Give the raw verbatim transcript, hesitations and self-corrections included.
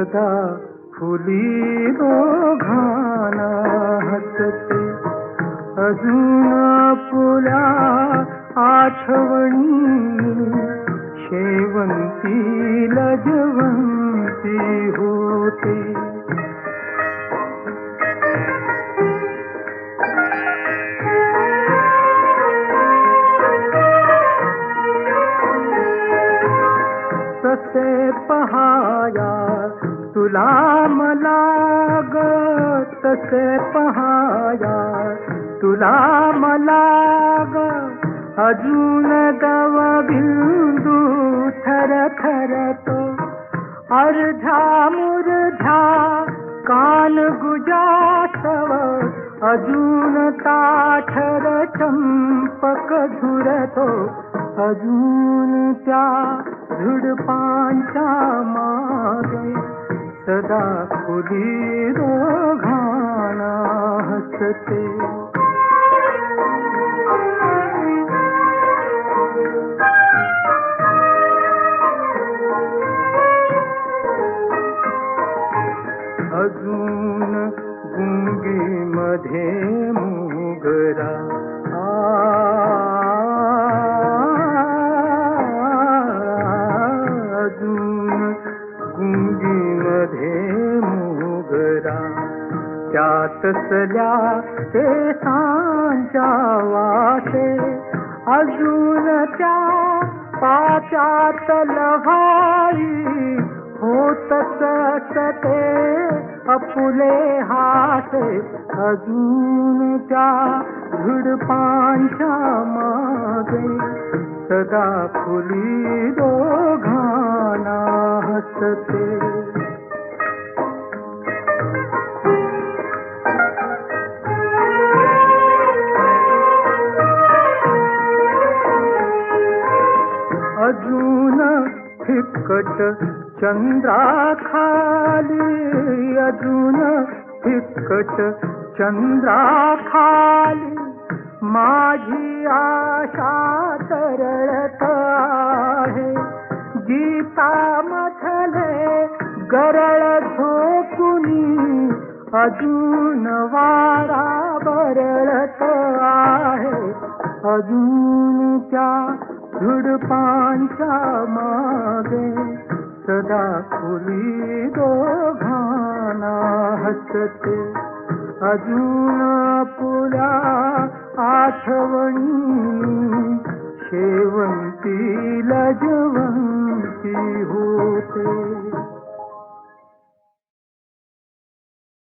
सदा फुली दोघांना हसते. अजून आपुल्या आठवणी शेवंती लजवंती होते. तसे पहाया तुला मला ग, तसे पहाया तुला मला ग, अजून दव बिंदू थरथरतो. अर्धा मुरझा कान गुजासव, अजून ताठर चंपक झुरतो. अजून त्या झुडपांच्या मागे सदा फुली दोघांना हसते. अजून गुंगीमध्ये मोगरा त्यात तसल्या ते सांच्या वाटे. अजून त्या पाच्यात लव्हाई होतच ते अपुले हासे. अजून त्या झुडपांच्या मागे सदा फुली दोघांना हसते. अजून फिक्कट चंद्राखाली, अजून फिक्कट चंद्राखाली माझी आशा तरळत आहे. गीतामधले गरळ झोकुनी अजून वारा बरळत आहे. अजून त्या झुडपांच्या मागे सदा फुली दोघांना हसते. अजून आपुल्या आठवणी शेवंती लजवंती होते.